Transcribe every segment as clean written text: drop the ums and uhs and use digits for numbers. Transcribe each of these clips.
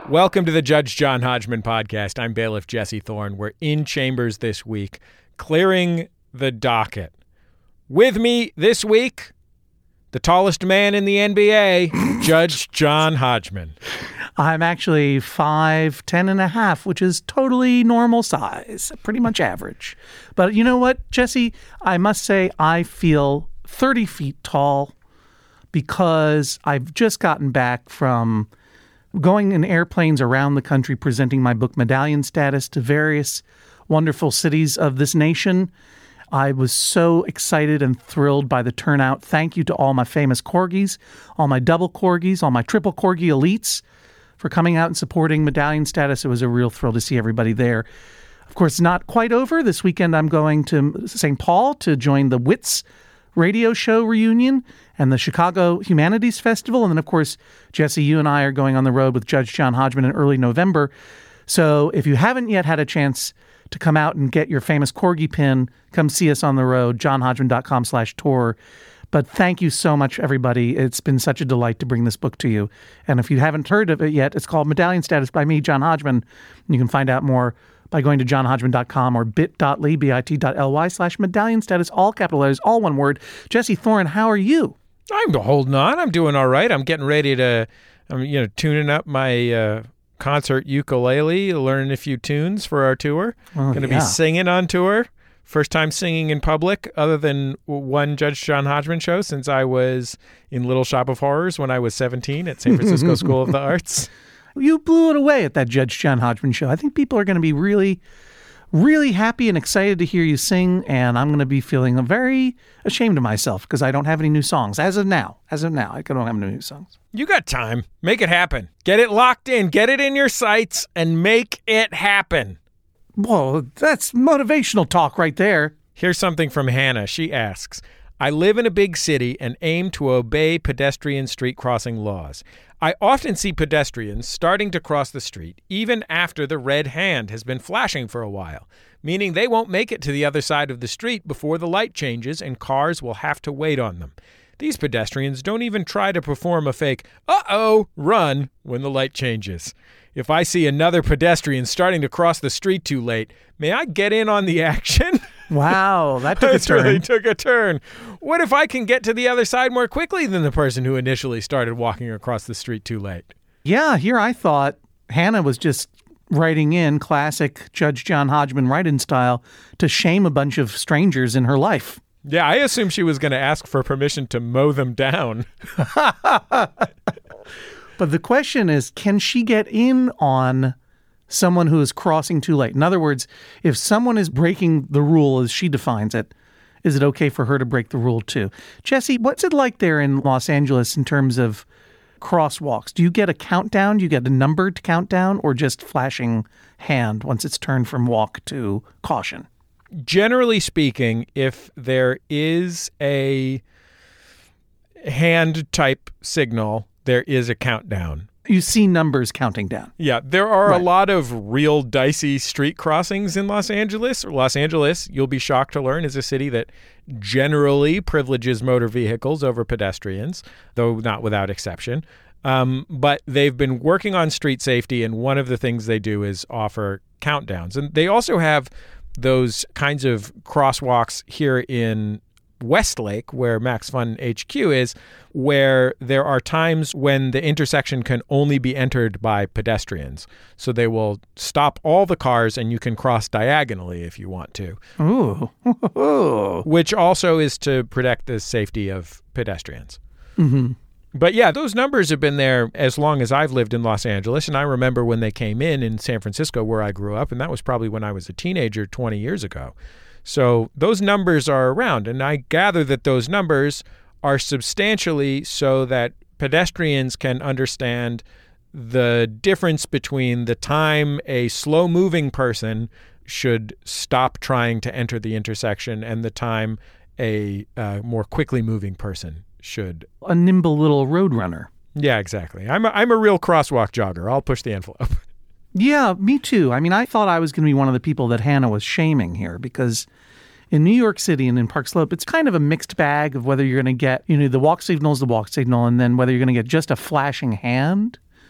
Welcome to the Judge John Hodgman podcast. I'm bailiff Jesse Thorne. We're in chambers this week, clearing the docket. With me this week, the tallest man in the NBA, Judge John Hodgman. I'm actually 5'10" and a half, which is totally normal size, pretty much average. But you know what, Jesse? I must say I feel 30 feet tall because I've just gotten back from going in airplanes around the country presenting my book Medallion Status to various wonderful cities of this nation. I was so excited and thrilled by the turnout. Thank you to all my famous corgis, all my double corgis, all my triple corgi elites for coming out and supporting Medallion Status. It was a real thrill to see everybody there. Of course, not quite over. This weekend I'm going to St. Paul to join the WITS radio show reunion and the Chicago Humanities Festival. And then, of course, Jesse, you and I are going on the road with Judge John Hodgman in early November. So if you haven't yet had a chance to come out and get your famous corgi pin, come see us on the road, johnhodgman.com/tour. But thank you so much, everybody. It's been such a delight to bring this book to you. And if you haven't heard of it yet, it's called Medallion Status by me, John Hodgman. You can find out more by going to johnhodgman.com or bit.ly/medallion status, all capital letters, all one word. Jesse Thorne, how are you? I'm holding on. I'm doing all right. I'm getting ready to, tuning up my concert ukulele, learning a few tunes for our tour. Going to be singing on tour. First time singing in public other than one Judge John Hodgman show since I was in Little Shop of Horrors when I was 17 at San Francisco School of the Arts. You blew it away at that Judge John Hodgman show. I think people are going to be really, really happy and excited to hear you sing, and I'm going to be feeling very ashamed of myself because I don't have any new songs. As of now, I don't have any new songs. You got time. Make it happen. Get it locked in. Get it in your sights and make it happen. Whoa, that's motivational talk right there. Here's something from Hannah. She asks, I live in a big city and aim to obey pedestrian street crossing laws. I often see pedestrians starting to cross the street even after the red hand has been flashing for a while, meaning they won't make it to the other side of the street before the light changes and cars will have to wait on them. These pedestrians don't even try to perform a fake, uh-oh, run when the light changes. If I see another pedestrian starting to cross the street too late, may I get in on the action? Wow, that took a turn. Really took a turn. What if I can get to the other side more quickly than the person who initially started walking across the street too late? Yeah, here I thought Hannah was just writing in classic Judge John Hodgman write-in style to shame a bunch of strangers in her life. Yeah, I assumed she was going to ask for permission to mow them down. But the question is, can she get in on someone who is crossing too late? In other words, if someone is breaking the rule as she defines it, is it okay for her to break the rule too? Jesse, what's it like there in Los Angeles in terms of crosswalks? Do you get a countdown? Do you get a number to count down, or just flashing hand once it's turned from walk to caution? Generally speaking, if there is a hand type signal, there is a countdown. You see numbers counting down. Yeah, there are a lot of real dicey street crossings in Los Angeles. Los Angeles, you'll be shocked to learn, is a city that generally privileges motor vehicles over pedestrians, though not without exception. But they've been working on street safety, and one of the things they do is offer countdowns. And they also have those kinds of crosswalks here in Westlake, where Max Fun HQ is, where there are times when the intersection can only be entered by pedestrians. So they will stop all the cars and you can cross diagonally if you want to. Ooh. Which also is to protect the safety of pedestrians. Mm-hmm. But yeah, those numbers have been there as long as I've lived in Los Angeles. And I remember when they came in San Francisco, where I grew up, and that was probably when I was a teenager 20 years ago. So those numbers are around, and I gather that those numbers are substantially so that pedestrians can understand the difference between the time a slow-moving person should stop trying to enter the intersection and the time a more quickly moving person should. A nimble little road runner. Yeah, exactly. I'm a real crosswalk jogger. I'll push the envelope. Yeah, me too. I mean, I thought I was going to be one of the people that Hannah was shaming here because in New York City and in Park Slope, it's kind of a mixed bag of whether you're going to get, the walk signal is the walk signal, and then whether you're going to get just a flashing hand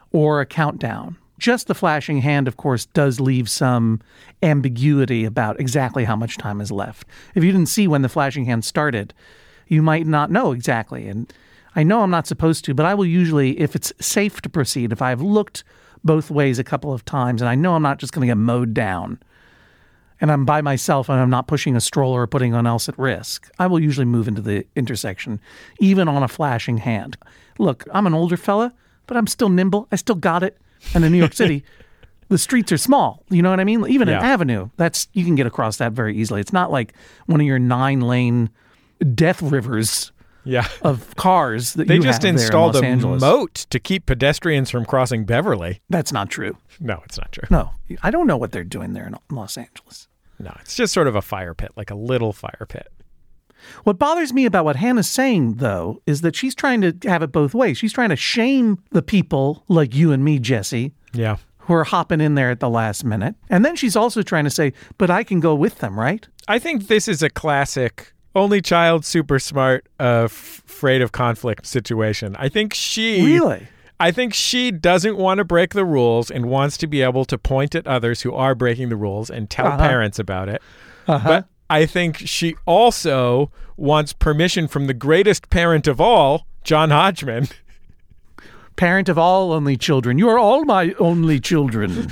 or a countdown. Just the flashing hand, of course, does leave some ambiguity about exactly how much time is left. If you didn't see when the flashing hand started, you might not know exactly. And I know I'm not supposed to, but I will usually, if it's safe to proceed, if I've looked both ways a couple of times and I know I'm not just going to get mowed down and I'm by myself and I'm not pushing a stroller or putting anyone else at risk, I will usually move into the intersection, even on a flashing hand. Look, I'm an older fella, but I'm still nimble. I still got it. And in New York City, the streets are small. You know what I mean? Even an avenue, you can get across that very easily. It's not like one of your 9-lane death rivers of cars that they you just have installed there in Los Angeles. moat to keep pedestrians from crossing Beverly. That's not true. No, it's not true. No, I don't know what they're doing there in Los Angeles. No, it's just sort of a fire pit, like a little fire pit. What bothers me about what Hannah's saying, though, is that she's trying to have it both ways. She's trying to shame the people like you and me, Jesse, who are hopping in there at the last minute. And then she's also trying to say, but I can go with them, right? I think this is a classic only child, super smart, afraid of conflict situation. I think she doesn't want to break the rules and wants to be able to point at others who are breaking the rules and tell parents about it. But I think she also wants permission from the greatest parent of all, John Hodgman. Parent of all only children. You are all my only children.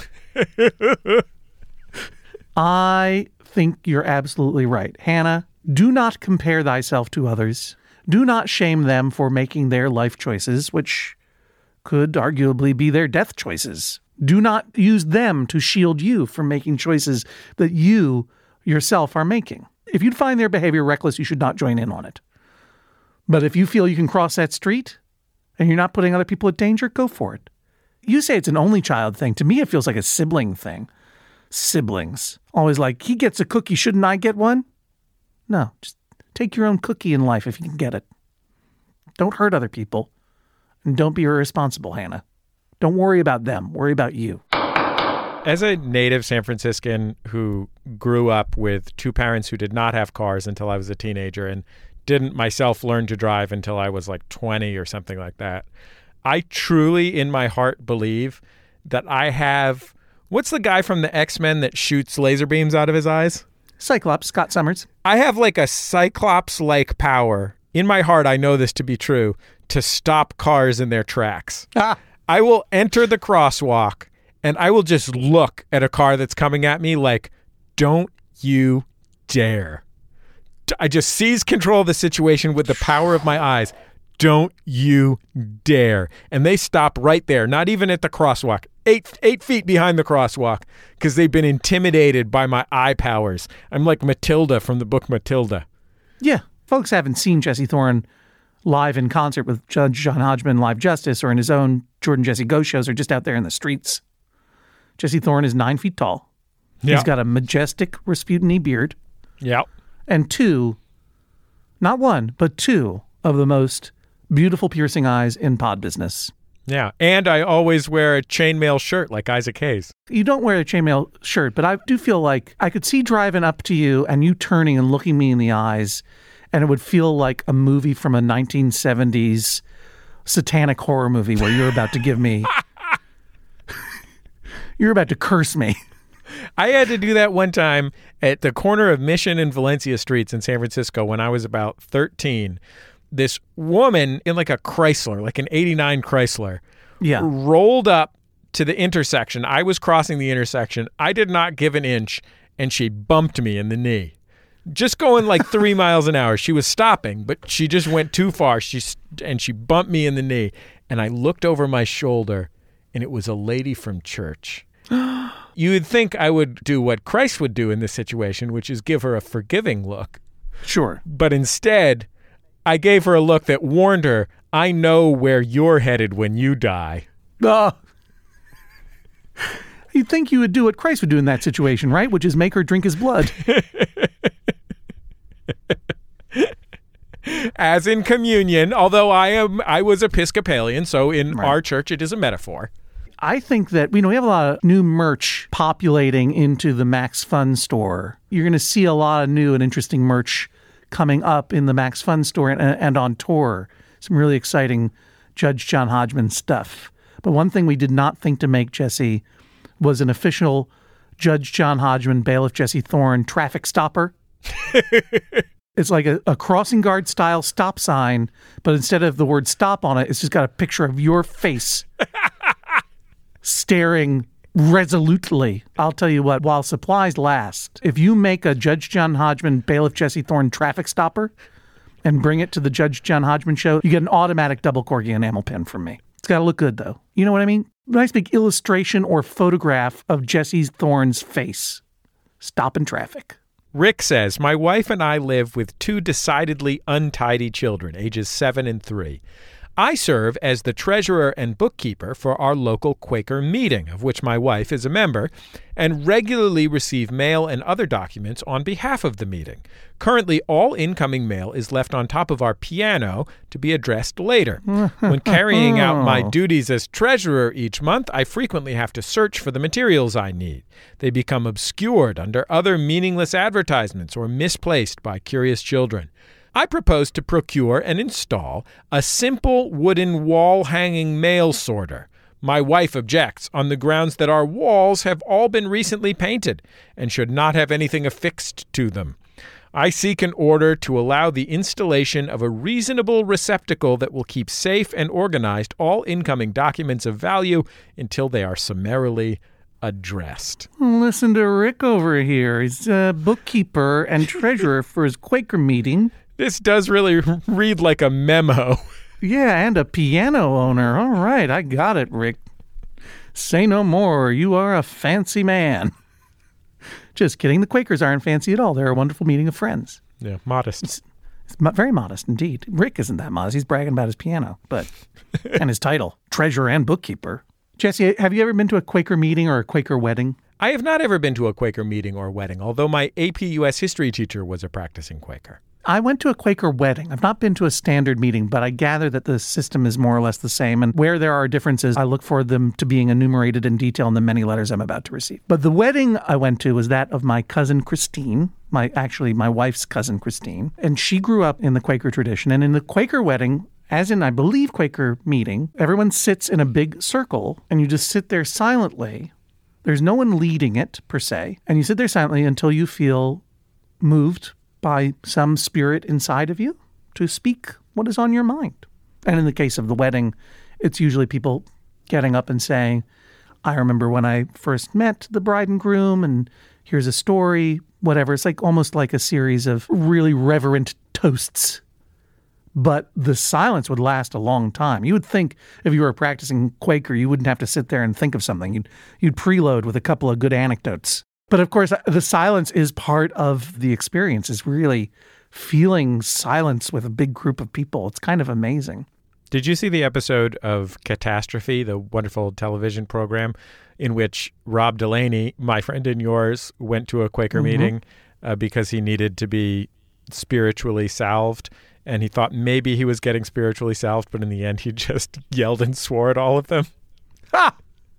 I think you're absolutely right. Hannah, do not compare thyself to others. Do not shame them for making their life choices, which could arguably be their death choices. Do not use them to shield you from making choices that you yourself are making. If you'd find their behavior reckless, you should not join in on it. But if you feel you can cross that street and you're not putting other people at danger, go for it. You say it's an only child thing. To me, it feels like a sibling thing. Siblings. Always like, he gets a cookie, shouldn't I get one? No, just take your own cookie in life if you can get it. Don't hurt other people. And don't be irresponsible, Hannah. Don't worry about them. Worry about you. As a native San Franciscan who grew up with two parents who did not have cars until I was a teenager and didn't myself learn to drive until I was like 20 or something like that, I truly in my heart believe that I have... What's the guy from the X-Men that shoots laser beams out of his eyes? Cyclops, Scott Summers. I have like a Cyclops-like power. In my heart, I know this to be true, to stop cars in their tracks. I will enter the crosswalk and I will just look at a car that's coming at me like, don't you dare. I just seize control of the situation with the power of my eyes. Don't you dare. And they stop right there, not even at the crosswalk, 8 feet behind the crosswalk, because they've been intimidated by my eye powers. I'm like Matilda from the book Matilda. Yeah. Folks haven't seen Jesse Thorne live in concert with Judge John Hodgman Live Justice or in his own Jordan Jesse Go shows or just out there in the streets. Jesse Thorne is 9 feet tall. Yeah. He's got a majestic Rasputin-y beard. Yeah. And two, not one, but two of the most beautiful piercing eyes in pod business. Yeah. And I always wear a chainmail shirt like Isaac Hayes. You don't wear a chainmail shirt, but I do feel like I could see driving up to you and you turning and looking me in the eyes, and it would feel like a movie from a 1970s satanic horror movie where you're about to give me... You're about to curse me. I had to do that one time at the corner of Mission and Valencia Streets in San Francisco when I was about 13. This woman in like a Chrysler, like an 89 Chrysler, rolled up to the intersection. I was crossing the intersection. I did not give an inch, and she bumped me in the knee. Just going like 3 miles an hour. She was stopping, but she just went too far. She bumped me in the knee, and I looked over my shoulder, and it was a lady from church. You would think I would do what Christ would do in this situation, which is give her a forgiving look. Sure. But instead, I gave her a look that warned her, I know where you're headed when you die. You'd think you would do what Christ would do in that situation, right? Which is make her drink his blood. As in communion, although I was Episcopalian, so in our church it is a metaphor. I think that, we have a lot of new merch populating into the Max Fun store. You're going to see a lot of new and interesting merch coming up in the Max Fun store and on tour. Some really exciting Judge John Hodgman stuff. But one thing we did not think to make, Jesse, was an official Judge John Hodgman, Bailiff Jesse Thorne traffic stopper. It's like a crossing guard style stop sign, but instead of the word stop on it, it's just got a picture of your face staring resolutely. I'll tell you what, while supplies last, if you make a Judge John Hodgman, Bailiff Jesse Thorne traffic stopper and bring it to the Judge John Hodgman show, you get an automatic double corgi enamel pin from me. It's got to look good, though. You know what I mean? Nice big illustration or photograph of Jesse Thorne's face. Stopping traffic. Rick says, my wife and I live with two decidedly untidy children, ages 7 and 3. I serve as the treasurer and bookkeeper for our local Quaker meeting, of which my wife is a member, and regularly receive mail and other documents on behalf of the meeting. Currently, all incoming mail is left on top of our piano to be addressed later. When carrying out my duties as treasurer each month, I frequently have to search for the materials I need. They become obscured under other meaningless advertisements or misplaced by curious children. I propose to procure and install a simple wooden wall-hanging mail sorter. My wife objects on the grounds that our walls have all been recently painted and should not have anything affixed to them. I seek an order to allow the installation of a reasonable receptacle that will keep safe and organized all incoming documents of value until they are summarily addressed. Listen to Rick over here. He's a bookkeeper and treasurer for his Quaker meeting. This does really read like a memo. Yeah, and a piano owner. All right, I got it, Rick. Say no more. You are a fancy man. Just kidding. The Quakers aren't fancy at all. They're a wonderful meeting of friends. Yeah, modest. It's very modest indeed. Rick isn't that modest. He's bragging about his piano, but and his title, treasurer and bookkeeper. Jesse, have you ever been to a Quaker meeting or a Quaker wedding? I have not ever been to a Quaker meeting or wedding, although my AP US history teacher was a practicing Quaker. I went to a Quaker wedding. I've not been to a standard meeting, but I gather that the system is more or less the same. And where there are differences, I look for them to being enumerated in detail in the many letters I'm about to receive. But the wedding I went to was that of my cousin Christine, my wife's cousin Christine. And she grew up in the Quaker tradition. And in the Quaker wedding, as in, I believe, Quaker meeting, everyone sits in a big circle and you just sit there silently. There's no one leading it, per se. And you sit there silently until you feel moved by some spirit inside of you to speak what is on your mind. And in the case of the wedding, it's usually people getting up and saying, I remember when I first met the bride and groom, and here's a story, whatever. It's like almost like a series of really reverent toasts. But the silence would last a long time. You would think if you were a practicing Quaker, you wouldn't have to sit there and think of something. You'd preload with a couple of good anecdotes. But of course, the silence is part of the experience, is really feeling silence with a big group of people. It's kind of amazing. Did you see the episode of Catastrophe, the wonderful television program, in which Rob Delaney, my friend and yours, went to a Quaker meeting because he needed to be spiritually salved? And he thought maybe he was getting spiritually salved, but in the end, he just yelled and swore at all of them. Ha!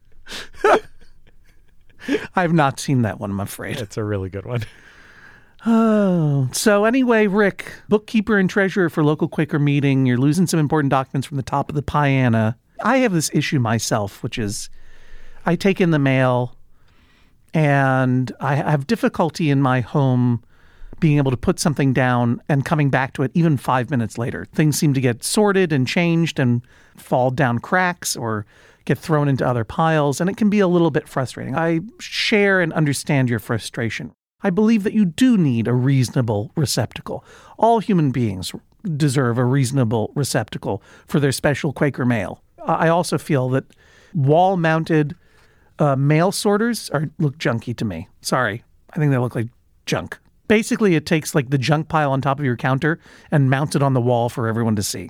I've not seen that one, I'm afraid. It's a really good one. Oh, so anyway, Rick, bookkeeper and treasurer for local Quaker meeting. You're losing some important documents from the top of the piano. I have this issue myself, which is I take in the mail and I have difficulty in my home being able to put something down and coming back to it even 5 minutes later. Things seem to get sorted and changed and fall down cracks or get thrown into other piles, and it can be a little bit frustrating. I share and understand your frustration. I believe that you do need a reasonable receptacle. All human beings deserve a reasonable receptacle for their special Quaker mail. I also feel that wall-mounted mail sorters look junky to me. Sorry. I think they look like junk. Basically, it takes like the junk pile on top of your counter and mounts it on the wall for everyone to see.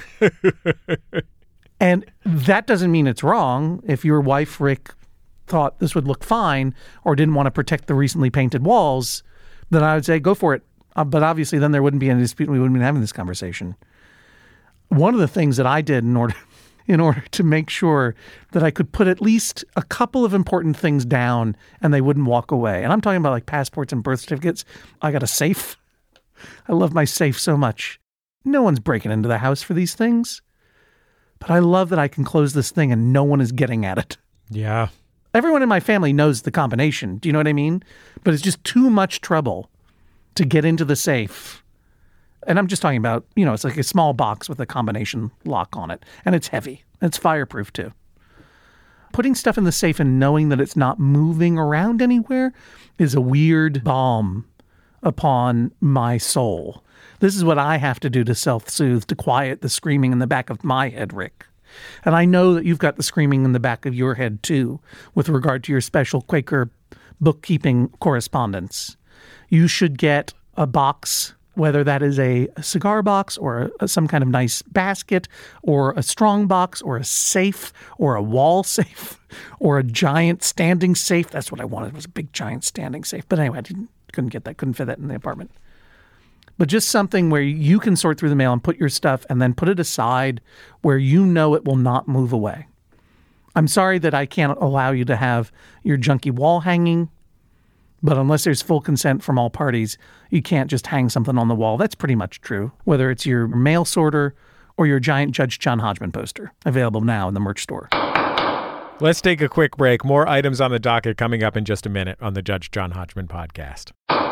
And that doesn't mean it's wrong. If your wife, Rick, thought this would look fine or didn't want to protect the recently painted walls, then I would say go for it. But obviously then there wouldn't be any dispute and we wouldn't be having this conversation. One of the things that I did in order to make sure that I could put at least a couple of important things down and they wouldn't walk away. And I'm talking about like passports and birth certificates. I got a safe. I love my safe so much. No one's breaking into the house for these things. But I love that I can close this thing and no one is getting at it. Yeah. Everyone in my family knows the combination. Do you know what I mean? But it's just too much trouble to get into the safe. And I'm just talking about, it's like a small box with a combination lock on it. And it's heavy. And it's fireproof too. Putting stuff in the safe and knowing that it's not moving around anywhere is a weird balm upon my soul. This is what I have to do to self-soothe, to quiet the screaming in the back of my head, Rick. And I know that you've got the screaming in the back of your head too, with regard to your special Quaker bookkeeping correspondence. You should get a box, whether that is a cigar box or some kind of nice basket or a strong box or a safe or a wall safe or a giant standing safe. That's what I wanted, was a big giant standing safe. But anyway, couldn't get that, couldn't fit that in the apartment. But just something where you can sort through the mail and put your stuff and then put it aside where you know it will not move away. I'm sorry that I can't allow you to have your junky wall hanging, but unless there's full consent from all parties, you can't just hang something on the wall. That's pretty much true, whether it's your mail sorter or your giant Judge John Hodgman poster, available now in the merch store. Let's take a quick break. More items on the docket coming up in just a minute on the Judge John Hodgman podcast.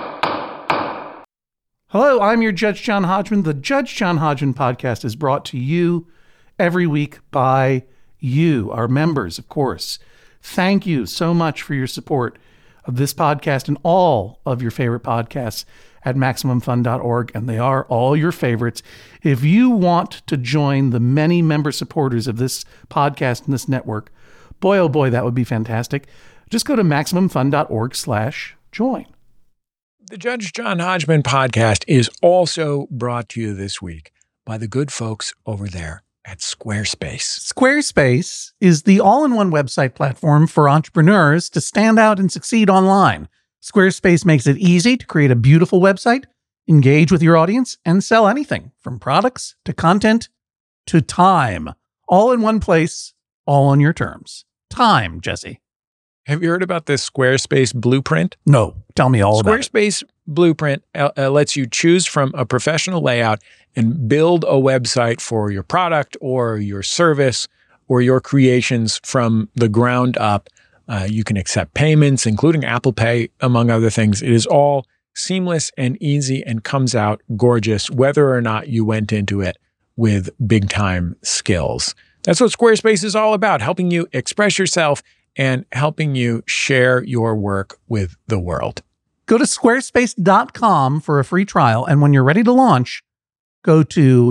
Hello, I'm your Judge John Hodgman. The Judge John Hodgman podcast is brought to you every week by you, our members, of course. Thank you so much for your support of this podcast and all of your favorite podcasts at MaximumFun.org, and they are all your favorites. If you want to join the many member supporters of this podcast and this network, boy, oh boy, that would be fantastic. Just go to MaximumFun.org/join. The Judge John Hodgman podcast is also brought to you this week by the good folks over there at Squarespace. Squarespace is the all-in-one website platform for entrepreneurs to stand out and succeed online. Squarespace makes it easy to create a beautiful website, engage with your audience, and sell anything from products to content to time. All in one place, all on your terms. Time, Jesse. Have you heard about this Squarespace blueprint? No, tell me all about it. Squarespace blueprint lets you choose from a professional layout and build a website for your product or your service or your creations from the ground up. You can accept payments, including Apple Pay, among other things. It is all seamless and easy and comes out gorgeous, whether or not you went into it with big time skills. That's what Squarespace is all about, helping you express yourself and helping you share your work with the world. Go to squarespace.com for a free trial, and when you're ready to launch, go to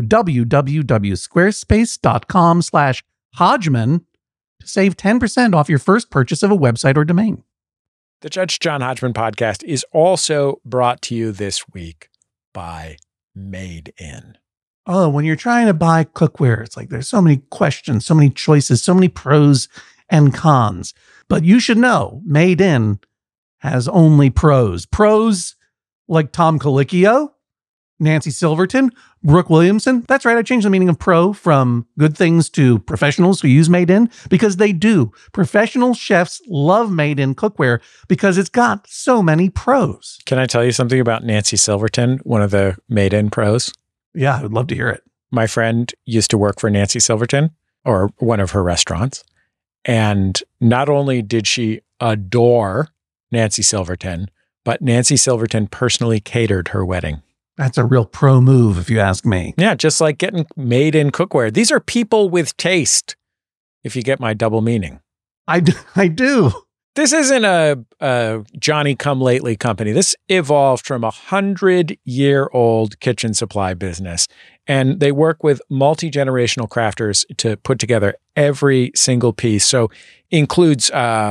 www.squarespace.com/Hodgman to save 10% off your first purchase of a website or domain. The Judge John Hodgman podcast is also brought to you this week by Made In. Oh, when you're trying to buy cookware, it's like there's so many questions, so many choices, so many pros and cons. But you should know, Made In has only pros. Pros like Tom Colicchio, Nancy Silverton, Brooke Williamson. That's right, I changed the meaning of pro from good things to professionals who use Made In, because they do. Professional chefs love Made In cookware because it's got so many pros. Can I tell you something about Nancy Silverton, one of the Made In pros? Yeah, I would love to hear it. My friend used to work for Nancy Silverton, or one of her restaurants. And not only did she adore Nancy Silverton, but Nancy Silverton personally catered her wedding. That's a real pro move, if you ask me. Yeah, just like getting Made In cookware. These are people with taste, if you get my double meaning. I do. This isn't a Johnny-come-lately company. This evolved from 100-year-old kitchen supply business. And they work with multi-generational crafters to put together every single piece. So includes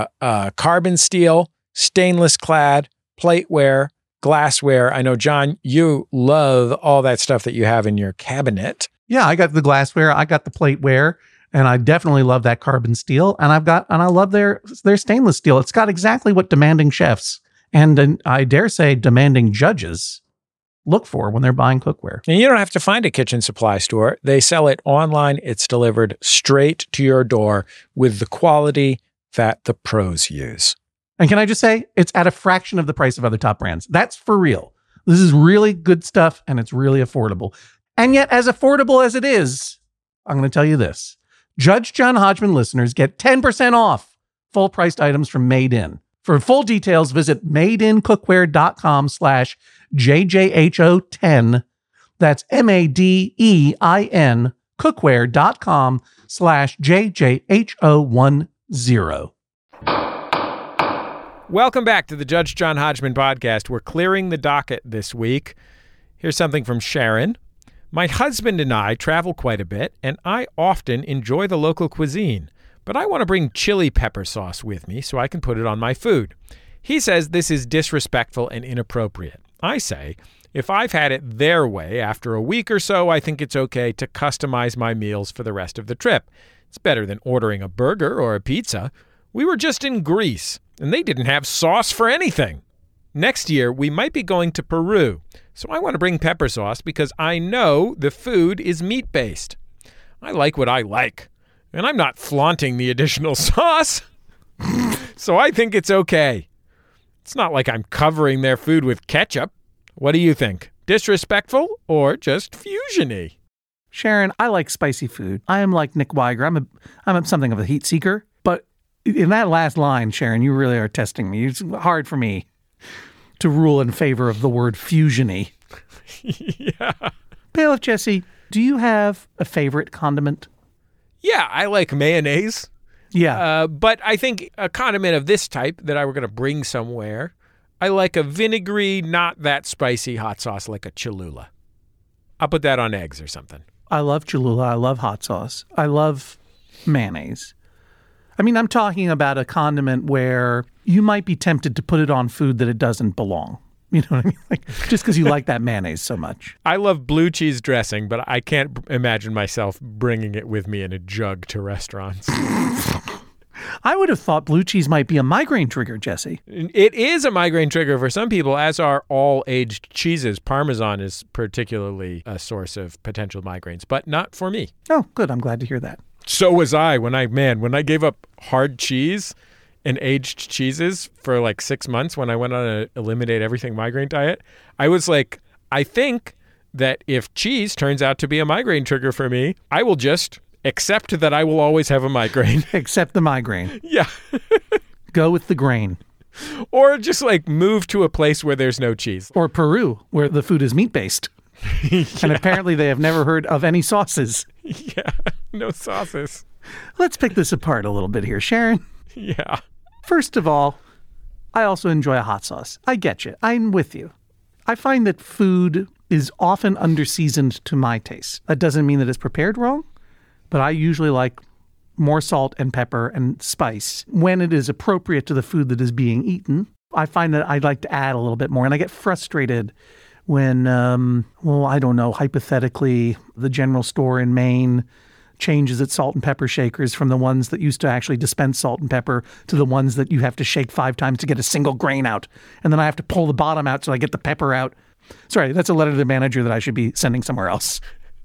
carbon steel, stainless clad, plateware, glassware. I know, John, you love all that stuff that you have in your cabinet. Yeah, I got the glassware, I got the plateware, and I definitely love that carbon steel. And I love their stainless steel. It's got exactly what demanding chefs and I dare say demanding judges look for when they're buying cookware. And you don't have to find a kitchen supply store. They sell it online. It's delivered straight to your door with the quality that the pros use. And can I just say, it's at a fraction of the price of other top brands. That's for real. This is really good stuff, and it's really affordable. And yet, as affordable as it is, I'm going to tell you this. Judge John Hodgman listeners get 10% off full-priced items from Made In. For full details, visit madeincookware.com/JJHO10. That's MADEIN cookware.com/JJHO10. Welcome back to the Judge John Hodgman podcast. We're clearing the docket this week. Here's something from Sharon. My husband and I travel quite a bit, and I often enjoy the local cuisine, but I want to bring chili pepper sauce with me so I can put it on my food. He says this is disrespectful and inappropriate. I say, if I've had it their way after a week or so, I think it's okay to customize my meals for the rest of the trip. It's better than ordering a burger or a pizza. We were just in Greece, and they didn't have sauce for anything. Next year, we might be going to Peru, so I want to bring pepper sauce because I know the food is meat-based. I like what I like, and I'm not flaunting the additional sauce, so I think it's okay. It's not like I'm covering their food with ketchup. What do you think? Disrespectful or just fusion-y? Sharon, I like spicy food. I am like Nick Weiger. I'm something of a heat seeker, but in that last line, Sharon, you really are testing me. It's hard for me to rule in favor of the word fusion-y. Yeah. Bailiff Jesse, do you have a favorite condiment? Yeah, I like mayonnaise. Yeah. But I think a condiment of this type that I were going to bring somewhere, I like a vinegary, not that spicy hot sauce like a Cholula. I'll put that on eggs or something. I love Cholula. I love hot sauce. I love mayonnaise. I mean, I'm talking about a condiment where you might be tempted to put it on food that it doesn't belong. You know what I mean? Like, just because you like that mayonnaise so much. I love blue cheese dressing, but I can't imagine myself bringing it with me in a jug to restaurants. I would have thought blue cheese might be a migraine trigger, Jesse. It is a migraine trigger for some people, as are all aged cheeses. Parmesan is particularly a source of potential migraines, but not for me. Oh, good. I'm glad to hear that. So was I when I gave up hard cheese and aged cheeses for like 6 months when I went on a eliminate everything migraine diet. I was like, I think that if cheese turns out to be a migraine trigger for me, I will just accept that I will always have a migraine. Accept the migraine. Yeah. Go with the grain. Or just like move to a place where there's no cheese. Or Peru, where the food is meat-based. Yeah. And apparently they have never heard of any sauces. Yeah, no sauces. Let's pick this apart a little bit here, Sharon. Yeah. First of all, I also enjoy a hot sauce. I get you. I'm with you. I find that food is often under-seasoned to my taste. That doesn't mean that it's prepared wrong, but I usually like more salt and pepper and spice when it is appropriate to the food that is being eaten. I find that I'd like to add a little bit more, and I get frustrated when, I don't know, hypothetically, the general store in Maine changes its salt and pepper shakers from the ones that used to actually dispense salt and pepper to the ones that you have to shake 5 times to get a single grain out. And then I have to pull the bottom out so I get the pepper out. Sorry, that's a letter to the manager that I should be sending somewhere else.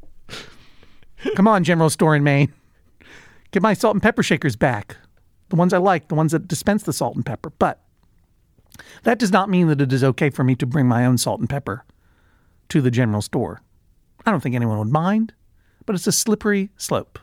Come on, general store in Maine. Get my salt and pepper shakers back. The ones I like, the ones that dispense the salt and pepper. But that does not mean that it is okay for me to bring my own salt and pepper to the general store. I don't think anyone would mind, but it's a slippery slope.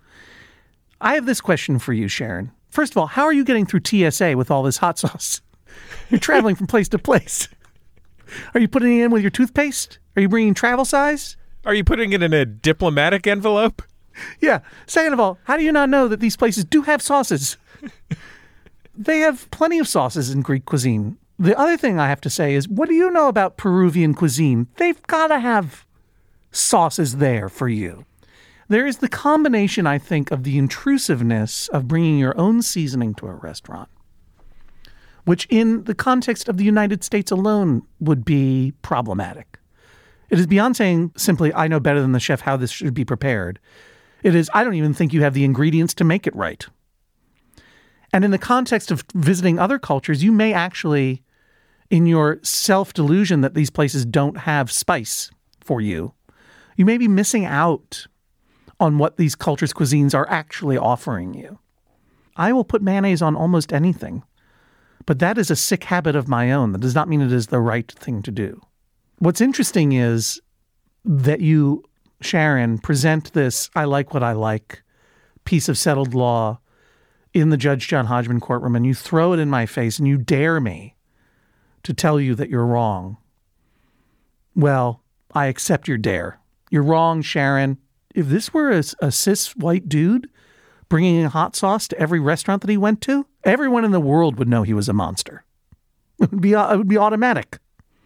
I have this question for you, Sharon. First of all, how are you getting through TSA with all this hot sauce? You're traveling from place to place. Are you putting it in with your toothpaste? Are you bringing travel size? Are you putting it in a diplomatic envelope? Yeah. Second of all, how do you not know that these places do have sauces? They have plenty of sauces in Greek cuisine. The other thing I have to say is, what do you know about Peruvian cuisine? They've got to have sauces there for you. There is the combination, I think, of the intrusiveness of bringing your own seasoning to a restaurant, which in the context of the United States alone would be problematic. It is beyond saying simply, I know better than the chef how this should be prepared. It is, I don't even think you have the ingredients to make it right. And in the context of visiting other cultures, you may actually, in your self-delusion that these places don't have spice for you, you may be missing out on what these cultures' cuisines are actually offering you. I will put mayonnaise on almost anything, but that is a sick habit of my own. That does not mean it is the right thing to do. What's interesting is that you, Sharon, present this I like what I like piece of settled law in the Judge John Hodgman courtroom and you throw it in my face and you dare me to tell you that you're wrong, well, I accept your dare. You're wrong, Sharon. If this were a cis white dude bringing hot sauce to every restaurant that he went to, everyone in the world would know he was a monster. It would be automatic.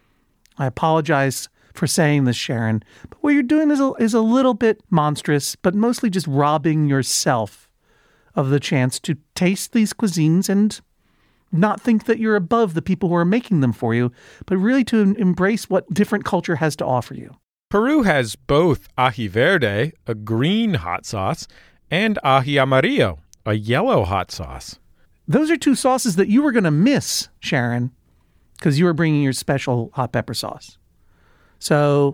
I apologize for saying this, Sharon, but what you're doing is a little bit monstrous, but mostly just robbing yourself of the chance to taste these cuisines and not think that you're above the people who are making them for you, but really to embrace what different culture has to offer you. Peru has both ají verde, a green hot sauce, and ají amarillo, a yellow hot sauce. Those are two sauces that you were going to miss, Sharon, because you were bringing your special hot pepper sauce. So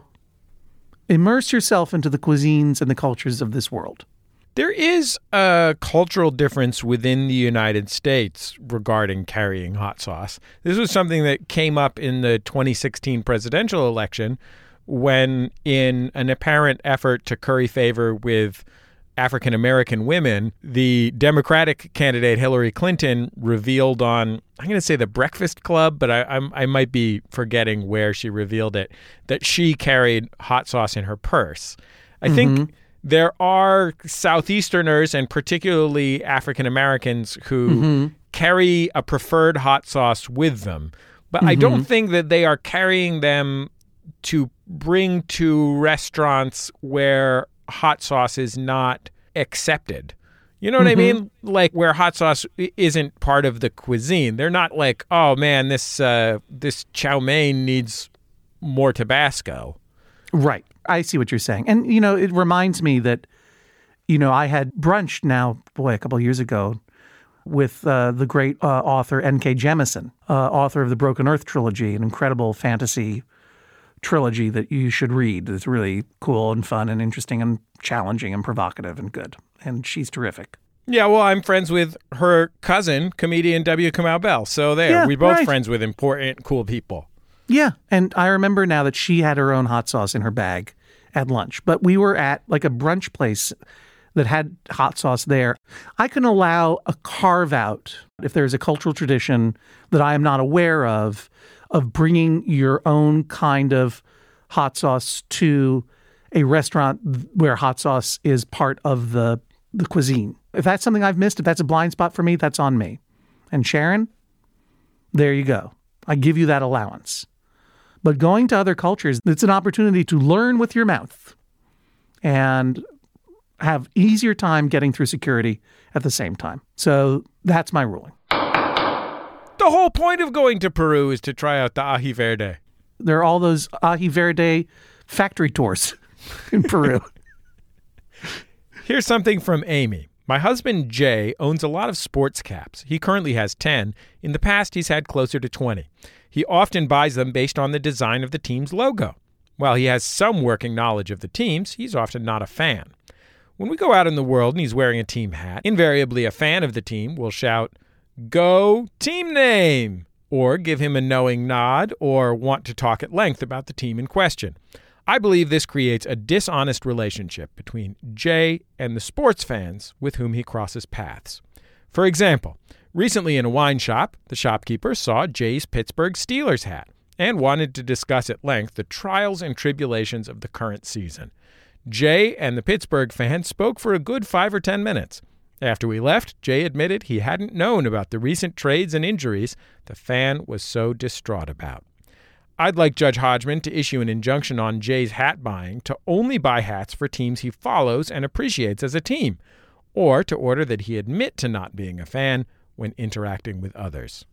immerse yourself into the cuisines and the cultures of this world. There is a cultural difference within the United States regarding carrying hot sauce. This was something that came up in the 2016 presidential election when, in an apparent effort to curry favor with African-American women, the Democratic candidate Hillary Clinton revealed on, I'm going to say The Breakfast Club, but I might be forgetting where she revealed it, that she carried hot sauce in her purse. I think there are Southeasterners and particularly African-Americans who carry a preferred hot sauce with them, but I don't think that they are carrying them to bring to restaurants where hot sauce is not accepted. You know what I mean? Like where hot sauce isn't part of the cuisine. They're not like, oh man, this chow mein needs more Tabasco. Right. I see what you're saying. And, you know, it reminds me that, you know, I had brunch now, a couple of years ago with the great author N.K. Jemisin, author of the Broken Earth trilogy, an incredible fantasy trilogy that you should read. It's really cool and fun and interesting and challenging and provocative and good. And she's terrific. Yeah, well, I'm friends with her cousin, comedian W. Kamau Bell. So we're both friends with important, cool people. Yeah, and I remember now that she had her own hot sauce in her bag at lunch. But we were at like a brunch place that had hot sauce there. I can allow a carve-out if there's a cultural tradition that I am not aware of bringing your own kind of hot sauce to a restaurant where hot sauce is part of the cuisine. If that's something I've missed, if that's a blind spot for me, that's on me. And Sharon, there you go. I give you that allowance. But going to other cultures, it's an opportunity to learn with your mouth and have easier time getting through security at the same time. So that's my ruling. The whole point of going to Peru is to try out the ají verde. There are all those ají verde factory tours in Peru. Here's something from Amy. My husband, Jay, owns a lot of sports caps. He currently has 10. In the past, he's had closer to 20. He often buys them based on the design of the team's logo. While he has some working knowledge of the teams, he's often not a fan. When we go out in the world and he's wearing a team hat, invariably a fan of the team will shout, "Go team name," or give him a knowing nod or want to talk at length about the team in question. I believe this creates a dishonest relationship between Jay and the sports fans with whom he crosses paths. For example, recently in a wine shop, the shopkeeper saw Jay's Pittsburgh Steelers hat and wanted to discuss at length the trials and tribulations of the current season. Jay and the Pittsburgh fan spoke for a good 5 or 10 minutes. After we left, Jay admitted he hadn't known about the recent trades and injuries the fan was so distraught about. I'd like Judge Hodgman to issue an injunction on Jay's hat buying to only buy hats for teams he follows and appreciates as a team, or to order that he admit to not being a fan when interacting with others.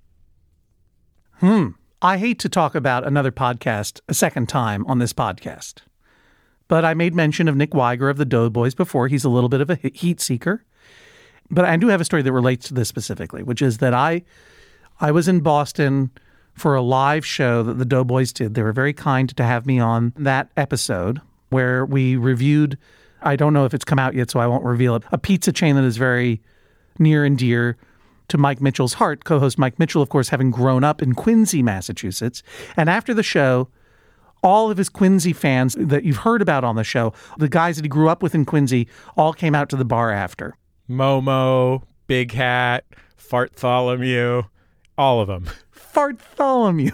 I hate to talk about another podcast a second time on this podcast, but I made mention of Nick Weiger of the Doughboys before. He's a little bit of a heat seeker. But I do have a story that relates to this specifically, which is that I was in Boston for a live show that the Doughboys did. They were very kind to have me on that episode where we reviewed, I don't know if it's come out yet, so I won't reveal it, a pizza chain that is very near and dear to Mike Mitchell's heart. Co-host Mike Mitchell, of course, having grown up in Quincy, Massachusetts. And after the show, all of his Quincy fans that you've heard about on the show, the guys that he grew up with in Quincy, all came out to the bar after. Momo, Big Hat, Farttholomew, all of them. Farttholomew.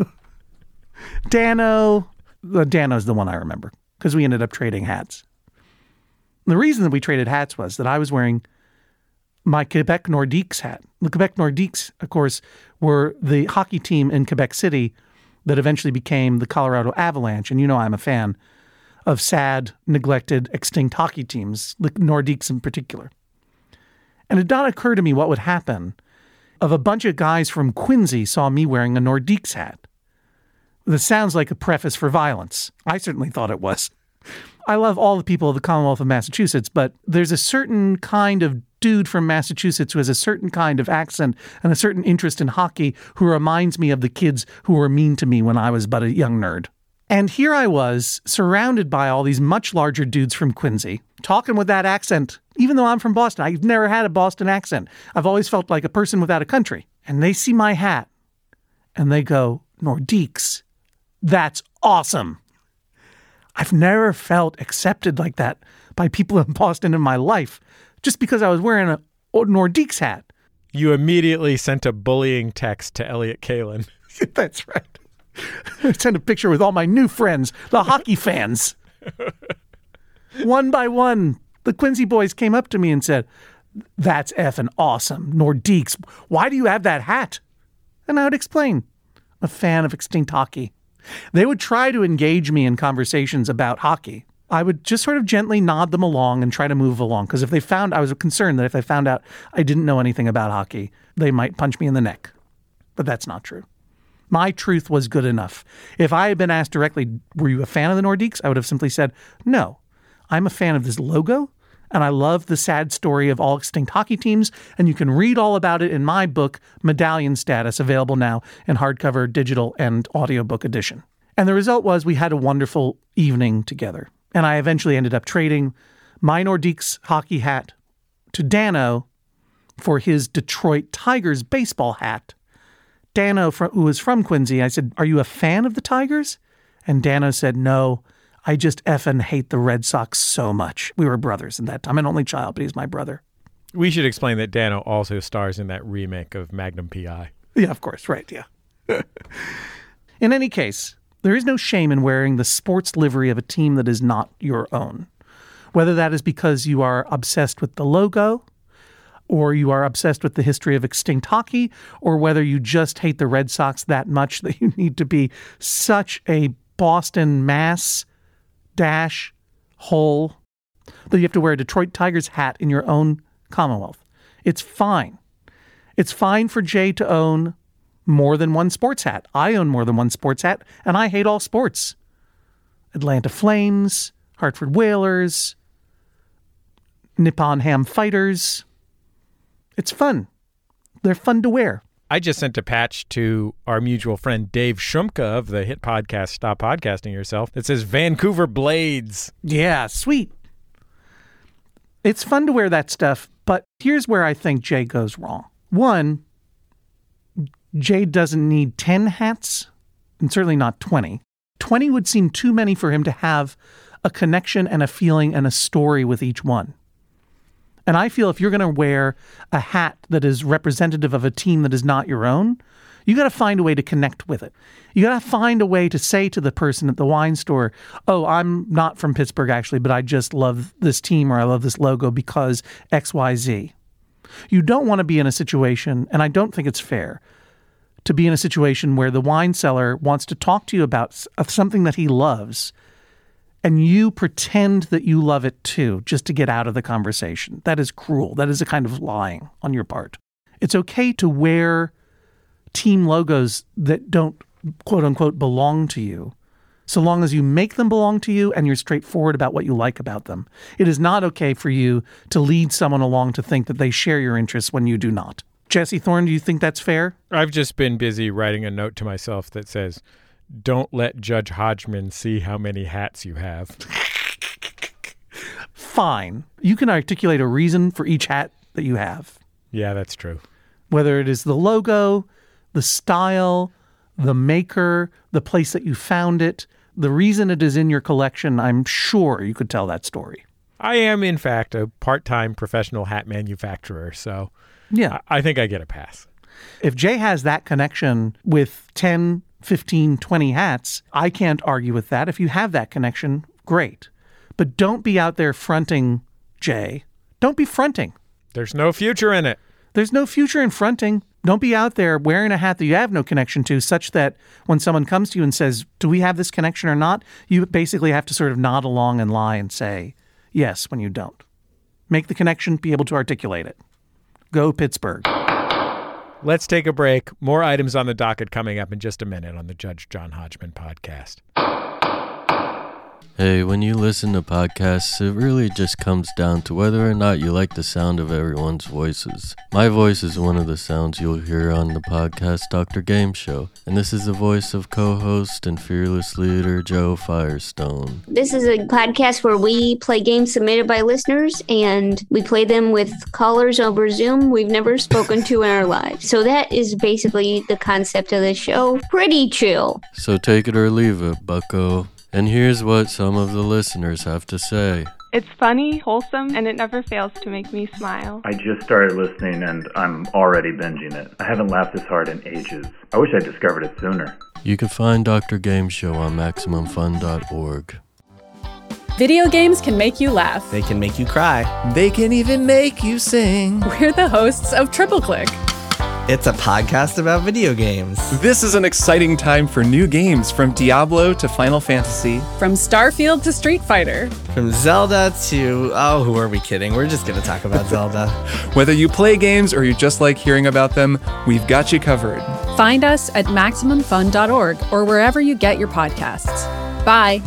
Dano. Dano's the one I remember because we ended up trading hats. The reason that we traded hats was that I was wearing my Quebec Nordiques hat. The Quebec Nordiques, of course, were the hockey team in Quebec City that eventually became the Colorado Avalanche. And you know I'm a fan of sad, neglected, extinct hockey teams, the Nordiques in particular. And it did not occur to me what would happen if a bunch of guys from Quincy saw me wearing a Nordiques hat. This sounds like a preface for violence. I certainly thought it was. I love all the people of the Commonwealth of Massachusetts, but there's a certain kind of dude from Massachusetts who has a certain kind of accent and a certain interest in hockey who reminds me of the kids who were mean to me when I was but a young nerd. And here I was, surrounded by all these much larger dudes from Quincy, talking with that accent, even though I'm from Boston. I've never had a Boston accent. I've always felt like a person without a country. And they see my hat, and they go, Nordiques, that's awesome. I've never felt accepted like that by people in Boston in my life, just because I was wearing a Nordiques hat. You immediately sent a bullying text to Elliott Kalan. That's right. I sent a picture with all my new friends, the hockey fans. One by one, the Quincy boys came up to me and said, that's effing awesome. Nordiques, why do you have that hat? And I would explain, I'm a fan of extinct hockey. They would try to engage me in conversations about hockey. I would just sort of gently nod them along and try to move along. Because I was concerned that if they found out I didn't know anything about hockey, they might punch me in the neck. But that's not true. My truth was good enough. If I had been asked directly, were you a fan of the Nordiques? I would have simply said, no, I'm a fan of this logo, and I love the sad story of all extinct hockey teams, and you can read all about it in my book, Medallion Status, available now in hardcover, digital, and audiobook edition. And the result was we had a wonderful evening together, and I eventually ended up trading my Nordiques hockey hat to Dano for his Detroit Tigers baseball hat. Dano, who was from Quincy, I said, are you a fan of the Tigers? And Dano said, no, I just effing hate the Red Sox so much. We were brothers at that time. I'm an only child, but he's my brother. We should explain that Dano also stars in that remake of Magnum P.I. Yeah, of course. Right, yeah. In any case, there is no shame in wearing the sports livery of a team that is not your own. Whether that is because you are obsessed with the logo, or you are obsessed with the history of extinct hockey, or whether you just hate the Red Sox that much that you need to be such a Boston mass dash hole that you have to wear a Detroit Tigers hat in your own Commonwealth. It's fine. It's fine for Jay to own more than one sports hat. I own more than one sports hat, and I hate all sports. Atlanta Flames, Hartford Whalers, Nippon Ham Fighters. It's fun. They're fun to wear. I just sent a patch to our mutual friend Dave Shumka of the hit podcast Stop Podcasting Yourself that says Vancouver Blades. Yeah, sweet. It's fun to wear that stuff, but here's where I think Jay goes wrong. One, Jay doesn't need 10 hats, and certainly not 20. 20 would seem too many for him to have a connection and a feeling and a story with each one. And I feel if you're going to wear a hat that is representative of a team that is not your own, you got to find a way to connect with it. You got to find a way to say to the person at the wine store, oh, I'm not from Pittsburgh actually, but I just love this team or I love this logo because XYZ. You don't want to be in a situation, and I don't think it's fair, to be in a situation where the wine seller wants to talk to you about something that he loves, and you pretend that you love it too, just to get out of the conversation. That is cruel. That is a kind of lying on your part. It's okay to wear team logos that don't, quote unquote, belong to you, so long as you make them belong to you and you're straightforward about what you like about them. It is not okay for you to lead someone along to think that they share your interests when you do not. Jesse Thorne, do you think that's fair? I've just been busy writing a note to myself that says, don't let Judge Hodgman see how many hats you have. Fine. You can articulate a reason for each hat that you have. Yeah, that's true. Whether it is the logo, the style, the maker, the place that you found it, the reason it is in your collection, I'm sure you could tell that story. I am, in fact, a part-time professional hat manufacturer, so Yeah. I think I get a pass. If Jay has that connection with 10, 15, 20 hats, I can't argue with that. If you have that connection, great. But don't be out there fronting, Jay. Don't be fronting. There's no future in it. There's no future in fronting. Don't be out there wearing a hat that you have no connection to, such that when someone comes to you and says, do we have this connection or not? You basically have to sort of nod along and lie and say yes when you don't. Make the connection, be able to articulate it. Go Pittsburgh. Let's take a break. More items on the docket coming up in just a minute on the Judge John Hodgman podcast. Hey, when you listen to podcasts, it really just comes down to whether or not you like the sound of everyone's voices. My voice is one of the sounds you'll hear on the podcast Dr. Game Show, and this is the voice of co-host and fearless leader Joe Firestone. This is a podcast where we play games submitted by listeners, and we play them with callers over Zoom we've never spoken to in our lives. So that is basically the concept of the show. Pretty chill. So take it or leave it, bucko. And here's what some of the listeners have to say. It's funny, wholesome, and it never fails to make me smile. I just started listening and I'm already binging it. I haven't laughed this hard in ages. I wish I discovered it sooner. You can find Dr. Game Show on MaximumFun.org. Video games can make you laugh. They can make you cry. They can even make you sing. We're the hosts of Triple Click. It's a podcast about video games. This is an exciting time for new games, from Diablo to Final Fantasy. From Starfield to Street Fighter. From Zelda to... oh, who are we kidding? We're just going to talk about Zelda. Whether you play games or you just like hearing about them, we've got you covered. Find us at MaximumFun.org or wherever you get your podcasts. Bye.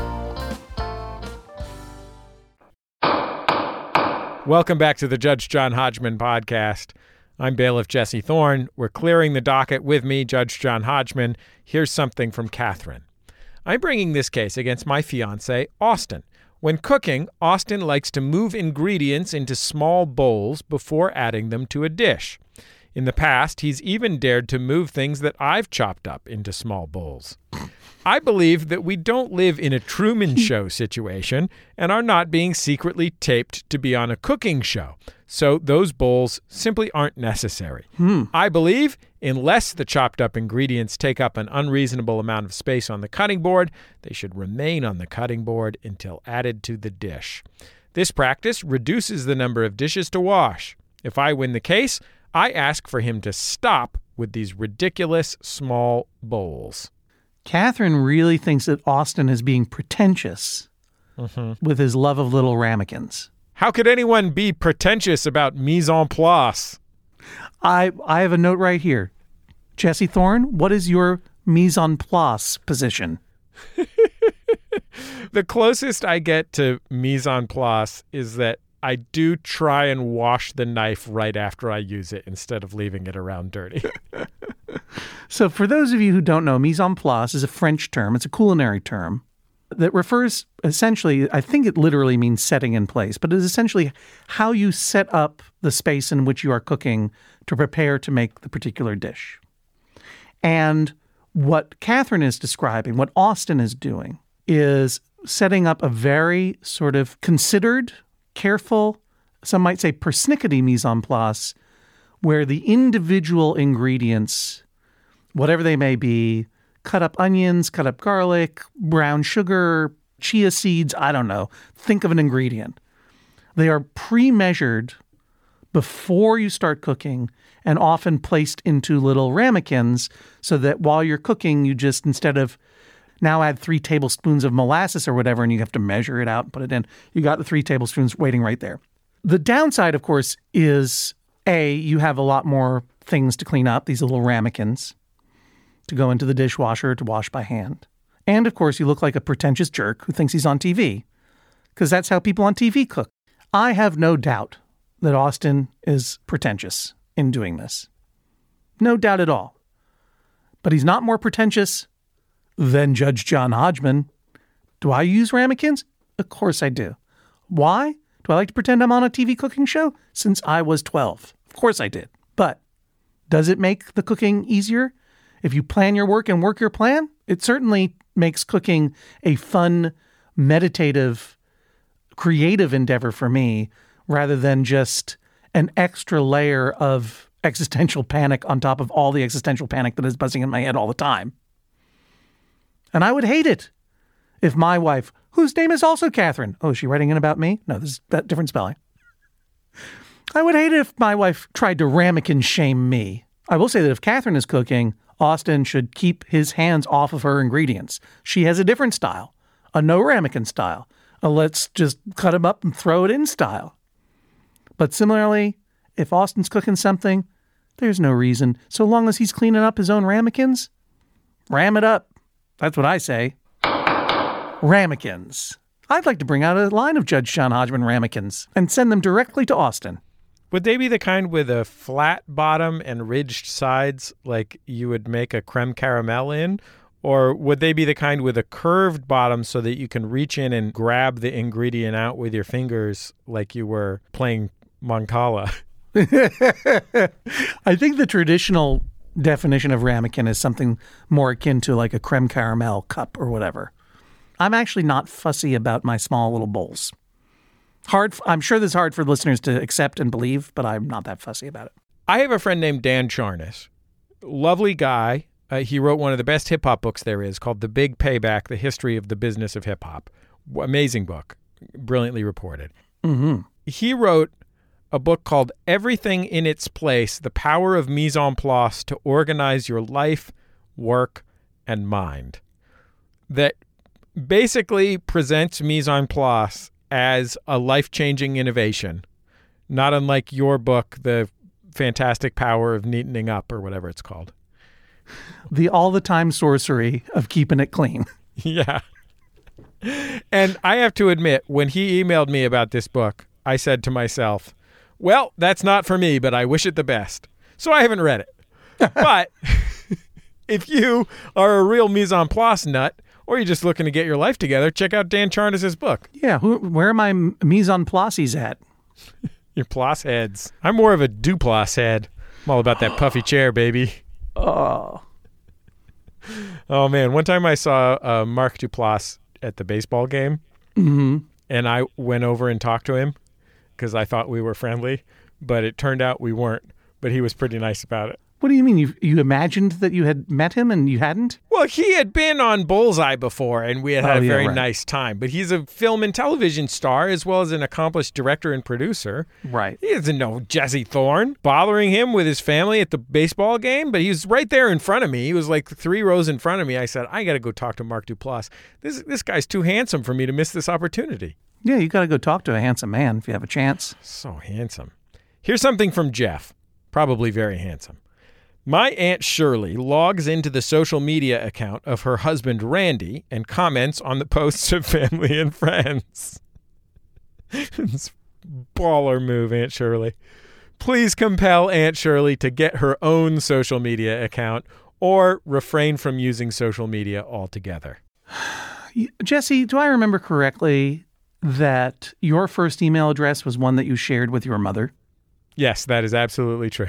Welcome back to the Judge John Hodgman podcast. I'm bailiff Jesse Thorne. We're clearing the docket with me, Judge John Hodgman. Here's something from Catherine. I'm bringing this case against my fiancé, Austin. When cooking, Austin likes to move ingredients into small bowls before adding them to a dish. In the past, he's even dared to move things that I've chopped up into small bowls. I believe that we don't live in a Truman Show situation and are not being secretly taped to be on a cooking show. So those bowls simply aren't necessary. I believe unless the chopped up ingredients take up an unreasonable amount of space on the cutting board, they should remain on the cutting board until added to the dish. This practice reduces the number of dishes to wash. If I win the case, I ask for him to stop with these ridiculous small bowls. Catherine really thinks that Austin is being pretentious with his love of little ramekins. How could anyone be pretentious about mise en place? I have a note right here. Jesse Thorne, what is your mise en place position? The closest I get to mise en place is that I do try and wash the knife right after I use it instead of leaving it around dirty. So for those of you who don't know, mise en place is a French term. It's a culinary term that refers essentially, I think it literally means setting in place, but it is essentially how you set up the space in which you are cooking to prepare to make the particular dish. And what Catherine is describing, what Austin is doing, is setting up a very sort of considered, careful, some might say persnickety mise en place, where the individual ingredients, whatever they may be, cut up onions, cut up garlic, brown sugar, chia seeds, I don't know. Think of an ingredient. They are pre-measured before you start cooking and often placed into little ramekins so that while you're cooking, you just, instead of now add 3 tablespoons of molasses or whatever, and you have to measure it out and put it in, you got the 3 tablespoons waiting right there. The downside, of course, is you have a lot more things to clean up, these little ramekins, to go into the dishwasher to wash by hand. And, of course, you look like a pretentious jerk who thinks he's on TV, because that's how people on TV cook. I have no doubt that Austin is pretentious in doing this. No doubt at all. But he's not more pretentious than Judge John Hodgman. Do I use ramekins? Of course I do. Why? Do I like to pretend I'm on a TV cooking show? Since I was 12. Of course I did. But does it make the cooking easier? If you plan your work and work your plan, it certainly makes cooking a fun, meditative creative endeavor for me rather than just an extra layer of existential panic on top of all the existential panic that is buzzing in my head all the time. And I would hate it if my wife, whose name is also Catherine. Oh, is she writing in about me? No, this is that different spelling. I would hate it if my wife tried to ramekin shame me. I will say that if Catherine is cooking, Austin should keep his hands off of her ingredients. She has a different style, a no ramekin style. A let's just cut him up and throw it in style. But similarly, if Austin's cooking something, there's no reason. So long as he's cleaning up his own ramekins, ram it up. That's what I say. Ramekins. I'd like to bring out a line of Judge John Hodgman ramekins and send them directly to Austin. Would they be the kind with a flat bottom and ridged sides like you would make a creme caramel in? Or would they be the kind with a curved bottom so that you can reach in and grab the ingredient out with your fingers like you were playing Mancala? I think the traditional definition of ramekin is something more akin to like a creme caramel cup or whatever. I'm actually not fussy about my small little bowls. I'm sure this is hard for listeners to accept and believe, but I'm not that fussy about it. I have a friend named Dan Charnas. Lovely guy. He wrote one of the best hip-hop books there is called The Big Payback, The History of the Business of Hip-Hop. Amazing book. Brilliantly reported. Mm-hmm. He wrote a book called Everything in Its Place, The Power of Mise en Place to Organize Your Life, Work, and Mind, that basically presents mise en place as a life-changing innovation, not unlike your book, The Fantastic Power of Neatening Up, or whatever it's called. The all-the-time sorcery of keeping it clean. Yeah. And I have to admit, when he emailed me about this book, I said to myself, well, that's not for me, but I wish it the best. So I haven't read it. But if you are a real mise en place nut, or you're just looking to get your life together, check out Dan Charnas' book. Yeah, where are my mise en places at? Your place heads. I'm more of a Duplass head. I'm all about that puffy chair, baby. Oh. Oh, man. One time I saw Mark Duplass at the baseball game, and I went over and talked to him because I thought we were friendly, but it turned out we weren't. But he was pretty nice about it. What do you mean? You imagined that you had met him and you hadn't? Well, he had been on Bullseye before, and we had had a very nice time. But he's a film and television star as well as an accomplished director and producer. Right. He doesn't know Jesse Thorne bothering him with his family at the baseball game, but he was right there in front of me. He was like 3 rows in front of me. I said, I got to go talk to Mark Duplass. This guy's too handsome for me to miss this opportunity. Yeah, you got to go talk to a handsome man if you have a chance. So handsome. Here's something from Jeff, probably very handsome. My Aunt Shirley logs into the social media account of her husband, Randy, and comments on the posts of family and friends. It's baller move, Aunt Shirley. Please compel Aunt Shirley to get her own social media account or refrain from using social media altogether. Jesse, do I remember correctly that your first email address was one that you shared with your mother? Yes, that is absolutely true.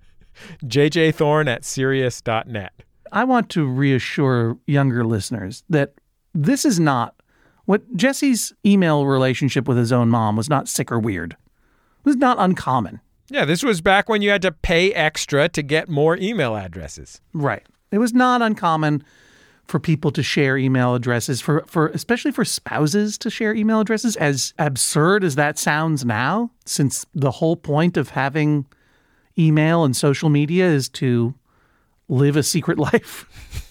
jjthorne@sirius.net. I want to reassure younger listeners that this is not what Jesse's email relationship with his own mom was not sick or weird. It was not uncommon. Yeah, this was back when you had to pay extra to get more email addresses. Right. It was not uncommon for people to share email addresses, for especially for spouses to share email addresses, as absurd as that sounds now, since the whole point of having email and social media is to live a secret life.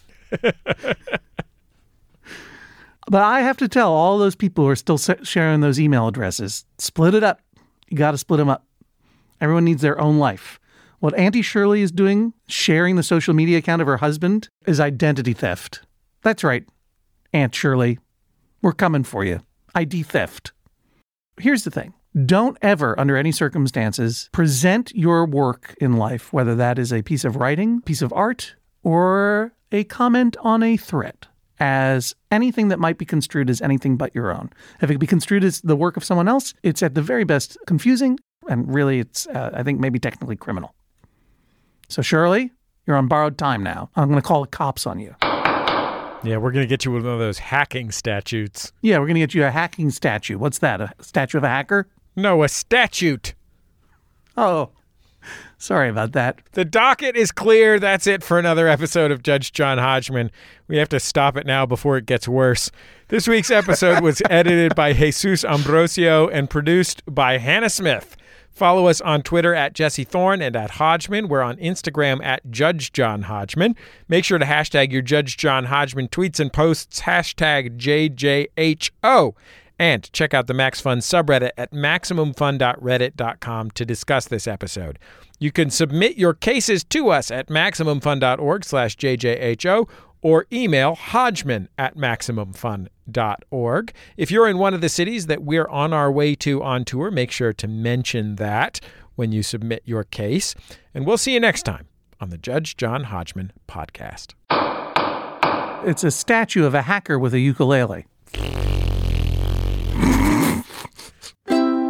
But I have to tell all those people who are still sharing those email addresses, split it up. You got to split them up. Everyone needs their own life. What Auntie Shirley is doing, sharing the social media account of her husband, is identity theft. That's right, Aunt Shirley. We're coming for you. ID theft. Here's the thing. Don't ever, under any circumstances, present your work in life, whether that is a piece of writing, piece of art, or a comment on a thread, as anything that might be construed as anything but your own. If it can be construed as the work of someone else, it's at the very best confusing, and really it's, I think, maybe technically criminal. So Shirley, you're on borrowed time now. I'm going to call the cops on you. Yeah, we're going to get you one of those hacking statutes. Yeah, we're going to get you a hacking statue. What's that, a statue of a hacker? No, a statute. Oh, sorry about that. The docket is clear. That's it for another episode of Judge John Hodgman. We have to stop it now before it gets worse. This week's episode was edited by Jesus Ambrosio and produced by Hannah Smith. Follow us on Twitter at Jesse Thorne and at Hodgman. We're on Instagram at Judge John Hodgman. Make sure to hashtag your Judge John Hodgman tweets and posts, hashtag JJHO. And check out the Max Fun subreddit at MaximumFun.reddit.com to discuss this episode. You can submit your cases to us at MaximumFun.org/JJHO or email Hodgman at MaximumFun.org. If you're in one of the cities that we're on our way to on tour, make sure to mention that when you submit your case. And we'll see you next time on the Judge John Hodgman podcast. It's a statue of a hacker with a ukulele.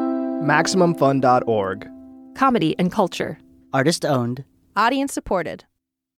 MaximumFun.org. Comedy and culture. Artist owned. Audience supported.